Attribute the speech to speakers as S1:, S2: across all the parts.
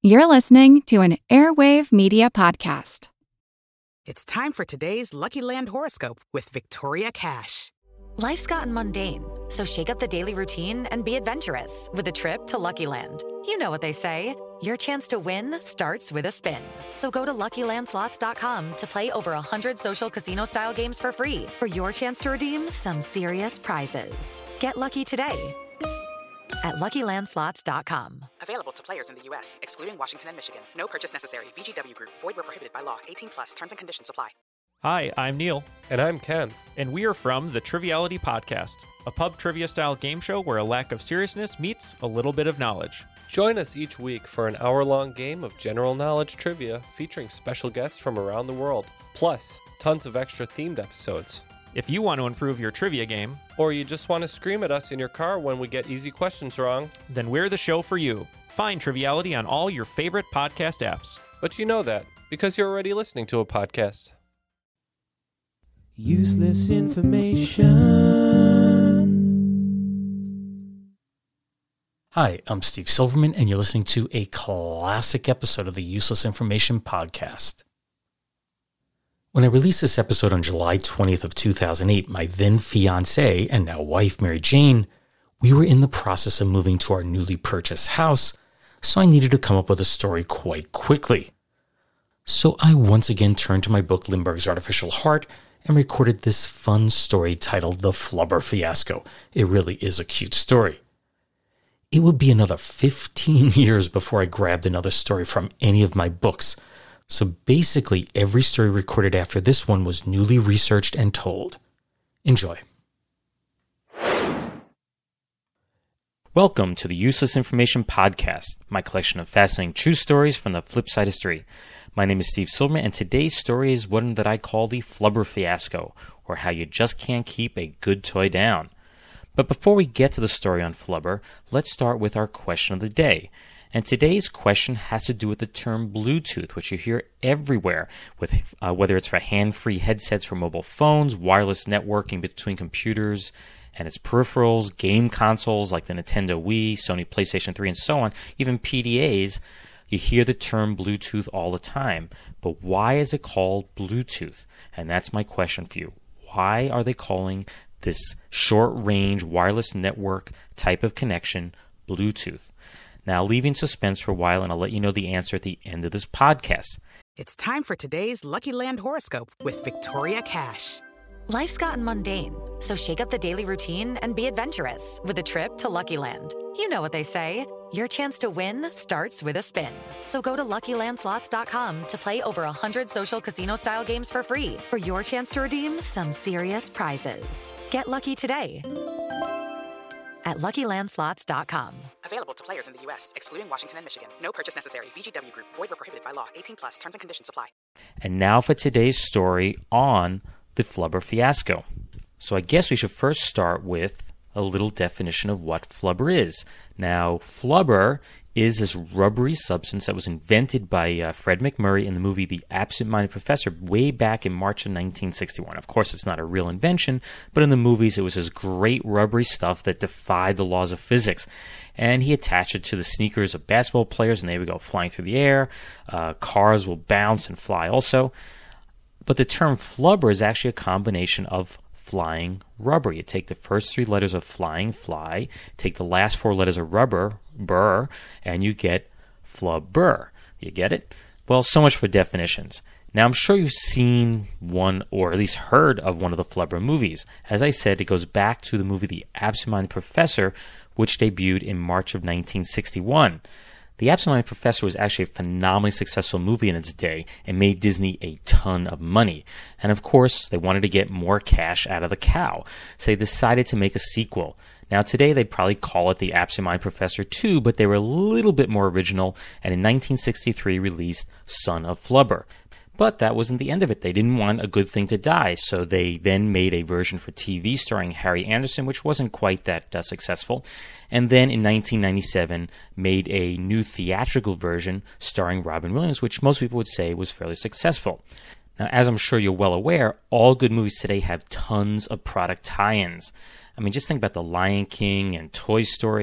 S1: You're listening to an Airwave Media Podcast.
S2: It's time for today's Lucky Land horoscope with Victoria Cash.
S3: Life's gotten mundane, so shake up the daily routine and be adventurous with a trip to Lucky Land. You know what they say, your chance to win starts with a spin. So go to LuckyLandSlots.com to play over 100 social casino-style games for free for your chance to redeem some serious prizes. Get lucky today at LuckyLandSlots.com.
S2: Available to players in the U.S., excluding Washington and Michigan. No purchase necessary. VGW Group. Void where prohibited by law. 18 plus. Terms and conditions apply.
S4: Hi, I'm Neil.
S5: And I'm Ken.
S4: And we are from the Triviality Podcast, a pub trivia-style game show where a lack of seriousness meets a little bit of knowledge.
S5: Join us each week for an hour-long game of general knowledge trivia featuring special guests from around the world, plus tons of extra themed episodes.
S4: If you want to improve your trivia game,
S5: or you just want to scream at us in your car when we get easy questions wrong,
S4: then we're the show for you. Find Triviality on all your favorite podcast apps.
S5: But you know that because you're already listening to a podcast.
S6: Useless information.
S7: Hi, I'm Steve Silverman, and you're listening to a classic episode of the Useless Information Podcast. When I released this episode on July 20th of 2008, my then fiancée and now wife, Mary Jane, we were in the process of moving to our newly purchased house, so I needed to come up with a story quite quickly. So I once again turned to my book Lindbergh's Artificial Heart and recorded this fun story titled The Flubber Fiasco. It really is a cute story. It would be another 15 years before I grabbed another story from any of my books. So basically, every story recorded after this one was newly researched and told. Enjoy. Welcome to the Useless Information Podcast, my collection of fascinating true stories from the flip side of history. My name is Steve Silverman, and today's story is one that I call the Flubber Fiasco, or how you just can't keep a good toy down. But before we get to the story on Flubber, let's start with our question of the day. And today's question has to do with the term Bluetooth, which you hear everywhere, with whether it's for hand-free headsets for mobile phones, wireless networking between computers and its peripherals, game consoles like the Nintendo Wii, Sony PlayStation 3, and so on, even PDAs. You hear the term Bluetooth all the time. But why is it called Bluetooth? And that's my question for you. Why are they calling this short-range wireless network type of connection Bluetooth? Now, leaving suspense for a while, and I'll let you know the answer at the end of this podcast.
S2: It's time for today's Lucky Land horoscope with Victoria Cash.
S3: Life's gotten mundane, so shake up the daily routine and be adventurous with a trip to Lucky Land. You know what they say, your chance to win starts with a spin. So go to LuckyLandSlots.com to play over 100 social casino-style games for free for your chance to redeem some serious prizes. Get lucky today at LuckyLandSlots.com.
S2: Available to players in the U.S., excluding Washington and Michigan. No purchase necessary. VGW Group. Void where prohibited by law. 18 plus. Terms and conditions apply.
S7: And now for today's story on the Flubber Fiasco. So I guess we should first start with a little definition of what flubber is. Now, flubber is this rubbery substance that was invented by Fred MacMurray in the movie The Absent-Minded Professor way back in March of 1961. Of course, it's not a real invention, but in the movies it was this great rubbery stuff that defied the laws of physics. And he attached it to the sneakers of basketball players, and they would go flying through the air. Cars will bounce and fly also. But the term flubber is actually a combination of flying rubber. You take the first three letters of flying, fly, take the last four letters of rubber, burr, and you get flubber. You get it? Well, so much for definitions. Now, I'm sure you've seen one, or at least heard of one of the Flubber movies. As I said, it goes back to the movie The Absent-Minded Professor, which debuted in March of 1961. The Absent-Minded Professor was actually a phenomenally successful movie in its day and made Disney a ton of money. And of course, they wanted to get more cash out of the cow, so they decided to make a sequel. Now today they'd probably call it The Absent-Minded Professor 2, but they were a little bit more original, and in 1963 released Son of Flubber. But that wasn't the end of it. They didn't want a good thing to die, so they then made a version for TV starring Harry Anderson, which wasn't quite that successful. And then in 1997 made a new theatrical version starring Robin Williams, which most people would say was fairly successful. Now, as I'm sure you're well aware, all good movies today have tons of product tie-ins. I mean, just think about The Lion King and Toy Story.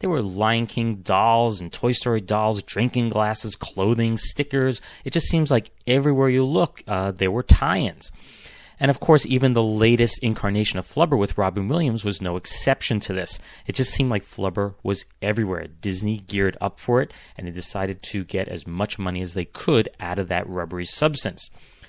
S7: There were Lion King dolls and Toy Story dolls, drinking glasses, clothing, stickers. It just seems like everywhere you look, there were tie-ins. And of course, even the latest incarnation of Flubber with Robin Williams was no exception to this. It just seemed like Flubber was everywhere. Disney geared up for it, and they decided to get as much money as they could out of that rubbery substance.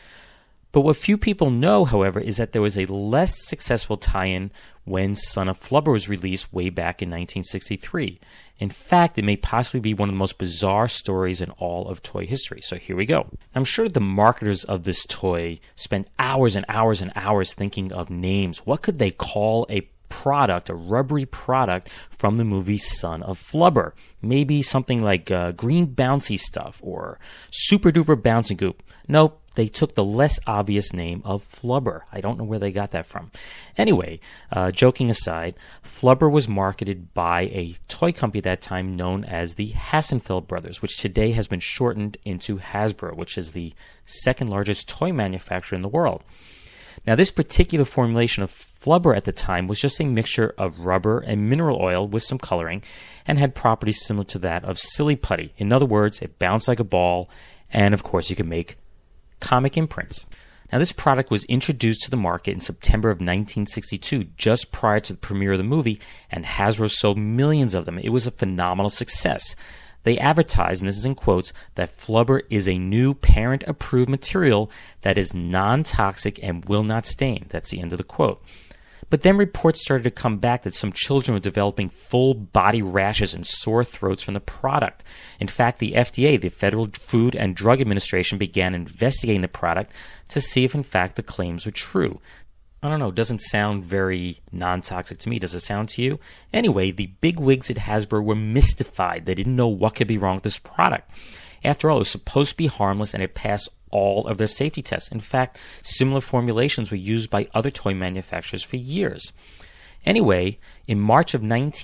S7: But what few people know, however, is that there was a less successful tie-in when Son of Flubber was released way back in 1963. In fact, it may possibly be one of the most bizarre stories in all of toy history. So here we go. I'm sure the marketers of this toy spent hours and hours and hours thinking of names. What could they call a product, a rubbery product from the movie Son of Flubber? Maybe something like green bouncy stuff or super duper bouncy goop. Nope. They took the less obvious name of Flubber. I don't know where they got that from. Anyway, joking aside, Flubber was marketed by a toy company at that time known as the Hassenfeld Brothers, which today has been shortened into Hasbro, which is the second largest toy manufacturer in the world. Now, this particular formulation of Flubber at the time was just a mixture of rubber and mineral oil with some coloring and had properties similar to that of Silly Putty. In other words, it bounced like a ball, and of course you could make comic imprints. Now, this product was introduced to the market in September of 1962, just prior to the premiere of the movie, and Hasbro sold millions of them. It was a phenomenal success. They advertised, and this is in quotes, that Flubber is a new parent-approved material that is non-toxic and will not stain. That's the end of the quote. But then reports started to come back that some children were developing full body rashes and sore throats from the product. In fact, the FDA, the Federal Food and Drug Administration, began investigating the product to see if in fact the claims were true. I don't know, it doesn't sound very non-toxic to me. Does it sound to you? Anyway, the bigwigs at Hasbro were mystified. They didn't know what could be wrong with this product. After all, it was supposed to be harmless and it passed all of their safety tests. In fact, similar formulations were used by other toy manufacturers for years. Anyway, in March of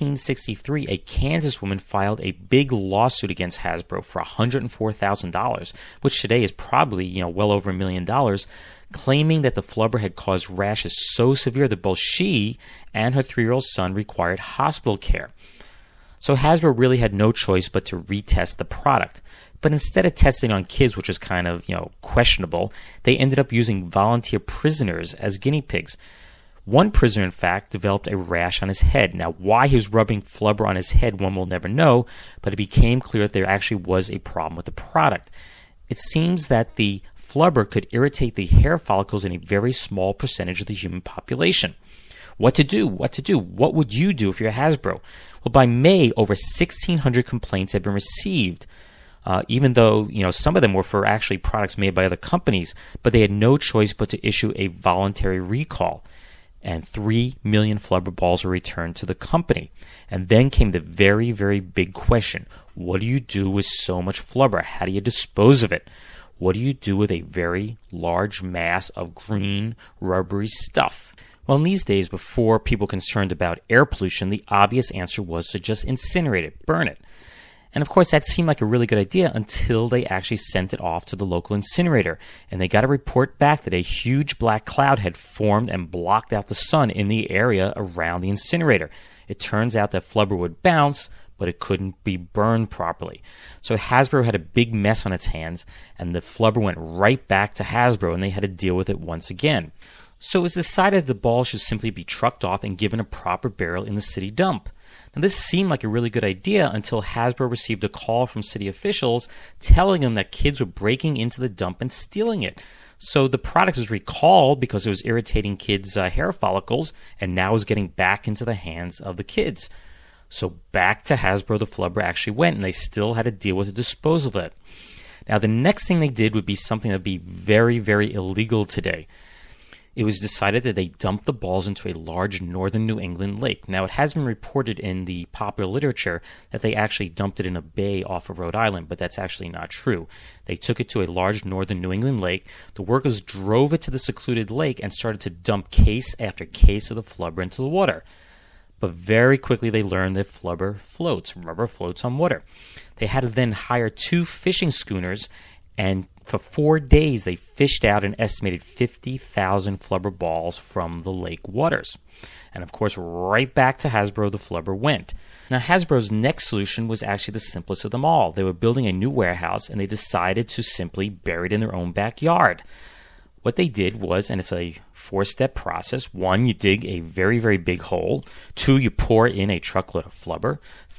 S7: 1963, a Kansas woman filed a big lawsuit against Hasbro for $104,000, which today is probably, well over $1 million, claiming that the Flubber had caused rashes so severe that both she and her 3-year-old son required hospital care. So Hasbro really had no choice but to retest the product. But instead of testing on kids, which was kind of, questionable, they ended up using volunteer prisoners as guinea pigs. One prisoner, in fact, developed a rash on his head. Now, why he was rubbing Flubber on his head, one will never know, but it became clear that there actually was a problem with the product. It seems that the Flubber could irritate the hair follicles in a very small percentage of the human population. What to do? What would you do if you're Hasbro? Well, by May, over 1,600 complaints had been received. Even though, some of them were for actually products made by other companies, but they had no choice but to issue a voluntary recall. And 3 million Flubber balls were returned to the company. And then came the very, very big question. What do you do with so much Flubber? How do you dispose of it? What do you do with a very large mass of green, rubbery stuff? Well, in these days, before people concerned about air pollution, the obvious answer was to just incinerate it, burn it. And of course, that seemed like a really good idea until they actually sent it off to the local incinerator. And they got a report back that a huge black cloud had formed and blocked out the sun in the area around the incinerator. It turns out that Flubber would bounce, but it couldn't be burned properly. So Hasbro had a big mess on its hands, and the Flubber went right back to Hasbro, and they had to deal with it once again. So it was decided the ball should simply be trucked off and given a proper burial in the city dump. Now, this seemed like a really good idea until Hasbro received a call from city officials telling them that kids were breaking into the dump and stealing it. So the product was recalled because it was irritating kids' hair follicles, and now is getting back into the hands of the kids. So back to Hasbro the Flubber actually went, and they still had to deal with the disposal of it. Now, the next thing they did would be something that would be very, very illegal today. It was decided that they dumped the balls into a large northern New England lake. Now, it has been reported in the popular literature that they actually dumped it in a bay off of Rhode Island, but that's actually not true. They took it to a large northern New England lake. The workers drove it to the secluded lake and started to dump case after case of the Flubber into the water. But very quickly they learned that Flubber floats. Rubber floats on water. They had to then hire 2 fishing schooners and For 4 days, they fished out an estimated 50,000 flubber balls from the lake waters. And of course, right back to Hasbro the flubber went. Now, Hasbro's next solution was actually the simplest of them all. They were building a new warehouse, and they decided to simply bury it in their own backyard. What they did was, and it's a 4-step process. 1, you dig a very, very big hole. 2, you pour in a truckload of flubber.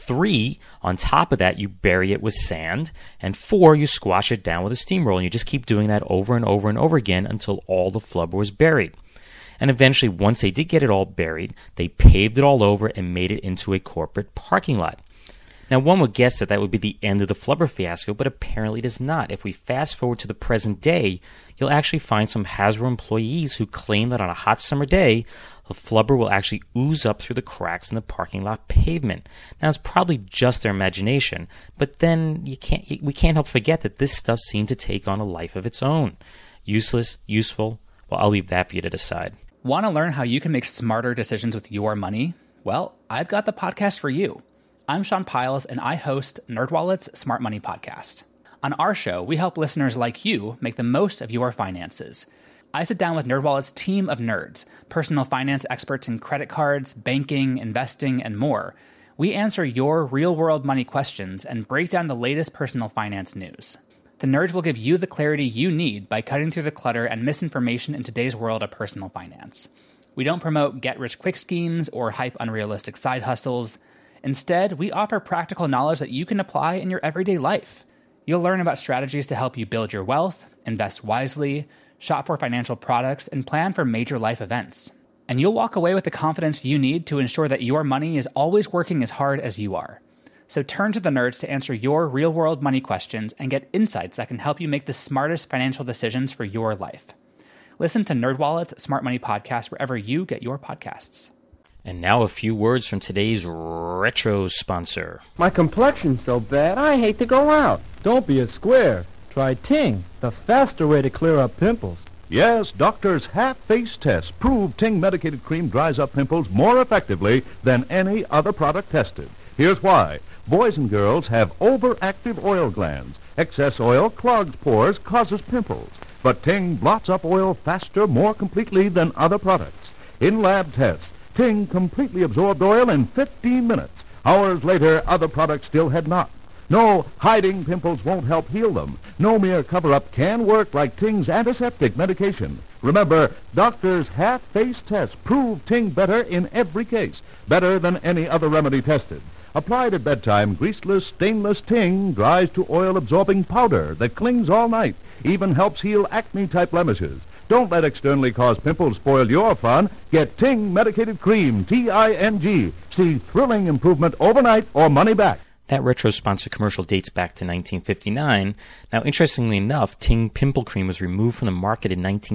S7: 3, on top of that, you bury it with sand. And 4, you squash it down with a steamroller. And you just keep doing that over and over and over again until all the flubber was buried. And eventually, once they did get it all buried, they paved it all over and made it into a corporate parking lot. Now, one would guess that would be the end of the flubber fiasco, but apparently it is not. If we fast forward to the present day, you'll actually find some Hasbro employees who claim that on a hot summer day, the flubber will actually ooze up through the cracks in the parking lot pavement. Now, it's probably just their imagination, but then we can't help forget that this stuff seemed to take on a life of its own. Useless, useful, well, I'll leave that for you to decide.
S8: Want to learn how you can make smarter decisions with your money? Well, I've got the podcast for you. I'm Sean Piles, and I host NerdWallet's Smart Money Podcast. On our show, we help listeners like you make the most of your finances. I sit down with NerdWallet's team of nerds, personal finance experts in credit cards, banking, investing, and more. We answer your real-world money questions and break down the latest personal finance news. The nerds will give you the clarity you need by cutting through the clutter and misinformation in today's world of personal finance. We don't promote get-rich-quick schemes or hype unrealistic side hustles. Instead, we offer practical knowledge that you can apply in your everyday life. You'll learn about strategies to help you build your wealth, invest wisely, shop for financial products, and plan for major life events. And you'll walk away with the confidence you need to ensure that your money is always working as hard as you are. So turn to the nerds to answer your real-world money questions and get insights that can help you make the smartest financial decisions for your life. Listen to NerdWallet's Smart Money Podcast wherever you get your podcasts.
S7: And now a few words from today's retro sponsor.
S6: My complexion's so bad, I hate to go out.
S9: Don't be a square. Try Ting, the faster way to clear up pimples.
S10: Yes, doctors' half-face tests prove Ting medicated cream dries up pimples more effectively than any other product tested. Here's why. Boys and girls have overactive oil glands. Excess oil clogs pores, causes pimples. But Ting blots up oil faster, more completely than other products. In lab tests, Ting completely absorbed oil in 15 minutes. Hours later, other products still had not. No, hiding pimples won't help heal them. No mere cover-up can work like Ting's antiseptic medication. Remember, doctors' half-face tests prove Ting better in every case, better than any other remedy tested. Applied at bedtime, greaseless, stainless Ting dries to oil-absorbing powder that clings all night, even helps heal acne-type blemishes. Don't let externally caused pimples spoil your fun. Get Ting Medicated Cream, T-I-N-G. See thrilling improvement overnight or money back.
S7: That retro sponsor commercial dates back to 1959. Now, interestingly enough, Ting Pimple Cream was removed from the market in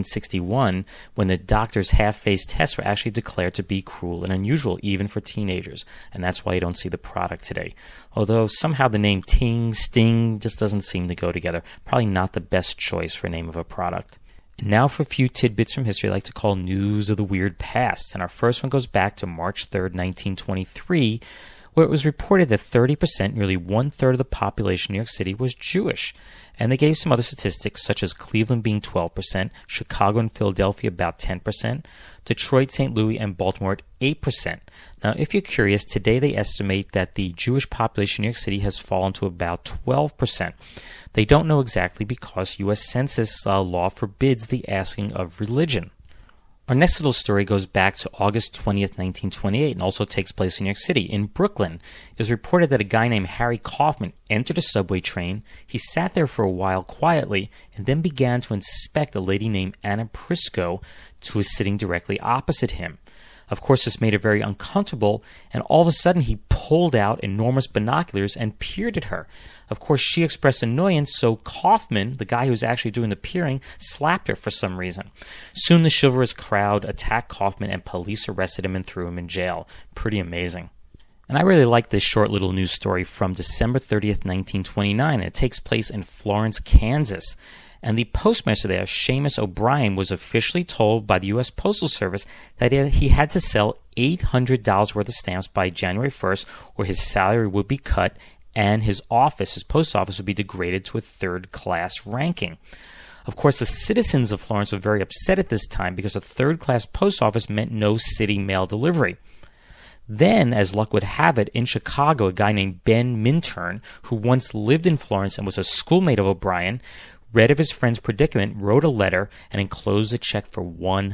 S7: 1961 when the doctor's half-face tests were actually declared to be cruel and unusual, even for teenagers. And that's why you don't see the product today. Although somehow the name Ting, Sting just doesn't seem to go together. Probably not the best choice for a name of a product. And now for a few tidbits from history I like to call News of the Weird Past. And our first one goes back to March 3rd, 1923, where it was reported that 30%, nearly one-third of the population in New York City, was Jewish. And they gave some other statistics, such as Cleveland being 12%, Chicago and Philadelphia about 10%, Detroit, St. Louis, and Baltimore at 8%. Now, if you're curious, today they estimate that the Jewish population in New York City has fallen to about 12%. They don't know exactly because U.S. Census law forbids the asking of religion. Our next little story goes back to August 20th, 1928, and also takes place in New York City. In Brooklyn, it was reported that a guy named Harry Kaufman entered a subway train. He sat there for a while quietly and then began to inspect a lady named Anna Prisco, who was sitting directly opposite him. Of course, this made her very uncomfortable, and all of a sudden he pulled out enormous binoculars and peered at her. Of course, she expressed annoyance, so Kaufman, the guy who was actually doing the peering, slapped her for some reason. Soon the chivalrous crowd attacked Kaufman, and police arrested him and threw him in jail. Pretty amazing. And I really like this short little news story from December 30th, 1929, and it takes place in Florence, Kansas. And the postmaster there, Seamus O'Brien, was officially told by the U.S. Postal Service that he had to sell $800 worth of stamps by January 1st or his salary would be cut and his post office, would be degraded to a third-class ranking. Of course, the citizens of Florence were very upset at this time because a third-class post office meant no city mail delivery. Then, as luck would have it, in Chicago, a guy named Ben Minturn, who once lived in Florence and was a schoolmate of O'Brien, read of his friend's predicament, wrote a letter, and enclosed a check for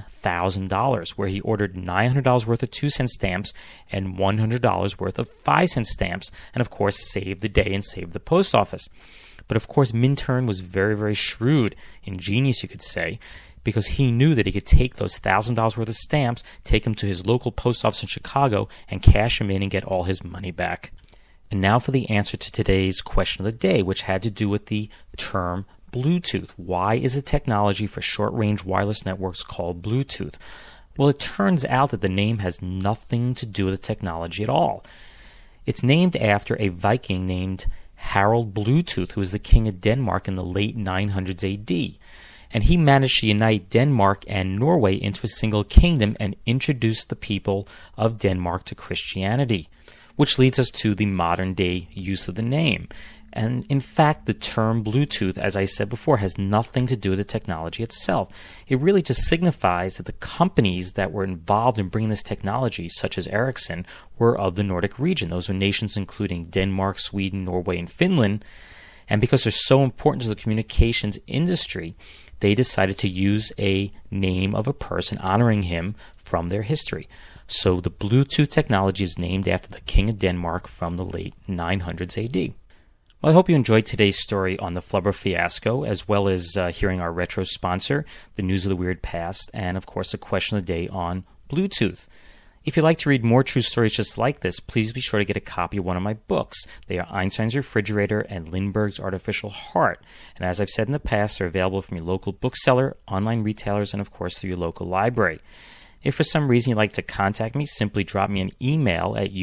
S7: $1,000, where he ordered $900 worth of 2-cent stamps and $100 worth of 5-cent stamps, and of course saved the day and saved the post office. But of course, Minturn was very, very shrewd, ingenious you could say, because he knew that he could take those $1,000 worth of stamps, take them to his local post office in Chicago, and cash them in and get all his money back. And now for the answer to today's question of the day, which had to do with the term Bluetooth. Why is a technology for short-range wireless networks called Bluetooth? Well, it turns out that the name has nothing to do with the technology at all. It's named after a Viking named Harald Bluetooth, who was the king of Denmark in the late 900s AD. And he managed to unite Denmark and Norway into a single kingdom and introduced the people of Denmark to Christianity, which leads us to the modern-day use of the name. And in fact, the term Bluetooth, as I said before, has nothing to do with the technology itself. It really just signifies that the companies that were involved in bringing this technology, such as Ericsson, were of the Nordic region. Those are nations including Denmark, Sweden, Norway, and Finland. And because they're so important to the communications industry, they decided to use a name of a person honoring him from their history. So the Bluetooth technology is named after the king of Denmark from the late 900s AD. Well, I hope you enjoyed today's story on the Flubber fiasco, as well as hearing our retro sponsor, the News of the Weird Past, and of course the question of the day on Bluetooth. If you'd like to read more true stories just like this, please be sure to get a copy of one of my books. They are Einstein's Refrigerator and Lindbergh's Artificial Heart. And as I've said in the past, they're available from your local bookseller, online retailers, and of course through your local library. If for some reason you'd like to contact me, simply drop me an email at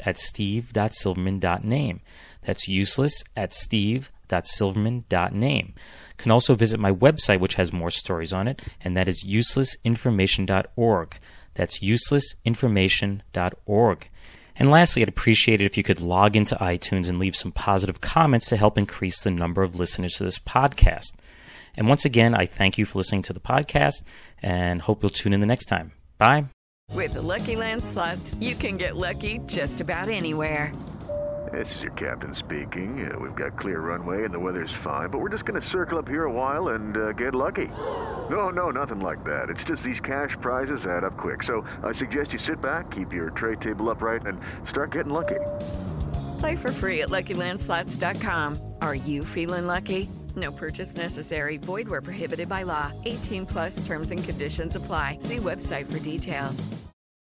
S7: useless@steve.silverman.name. That's useless@steve.silverman.name. You can also visit my website, which has more stories on it, and that is uselessinformation.org. That's uselessinformation.org. And lastly, I'd appreciate it if you could log into iTunes and leave some positive comments to help increase the number of listeners to this podcast. And once again, I thank you for listening to the podcast and hope you'll tune in the next time. Bye.
S11: With the Lucky Land Slots, you can get lucky just about anywhere.
S12: This is your captain speaking. We've got clear runway and the weather's fine, but we're just going to circle up here a while and get lucky. No, nothing like that. It's just these cash prizes add up quick. So I suggest you sit back, keep your tray table upright, and start getting lucky.
S11: Play for free at LuckyLandSlots.com. Are you feeling lucky? No purchase necessary. Void where prohibited by law. 18+ terms and conditions apply. See website for details.